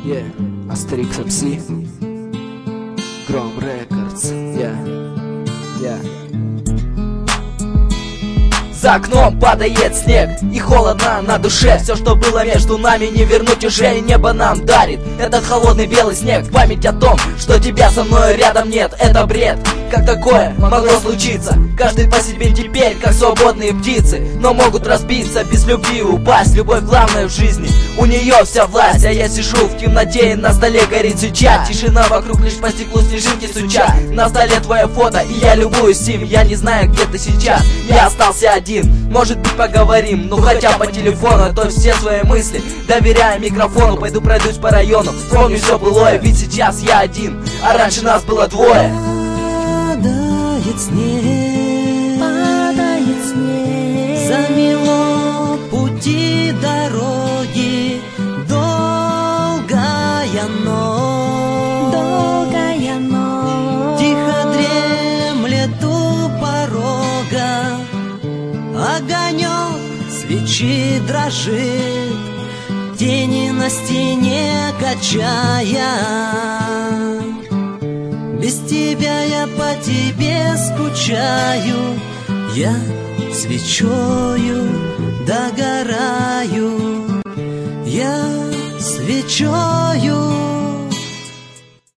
Астерикс МС, Гром Рекордс, За окном падает снег и холодно на душе. Все, что было между нами, не вернуть уже. Небо нам дарит этот холодный белый снег. Память о том, что тебя со мной рядом нет. Это бред, как такое могло случиться? Каждый по себе теперь, как свободные птицы, но могут разбиться, без любви упасть. Любовь главная в жизни, у нее вся власть. А я сижу в темноте, и на столе горит свеча. Тишина вокруг, лишь по стеклу снежинки стучат. На столе твое фото, и я любуюсь им. Я не знаю, где ты сейчас, я остался один. Может быть, поговорим, ну хотя по телефону, а то все свои мысли доверяю микрофону. Пойду пройдусь по району, вспомню все былое, ведь сейчас я один, а раньше нас было двое. Падает снег, замело пути дороги, долгая ночь, тихо дремлет у порога, огонек свечи дрожит, тени на стене качая. Без тебя я по тебе скучаю, я свечою догораю, я свечою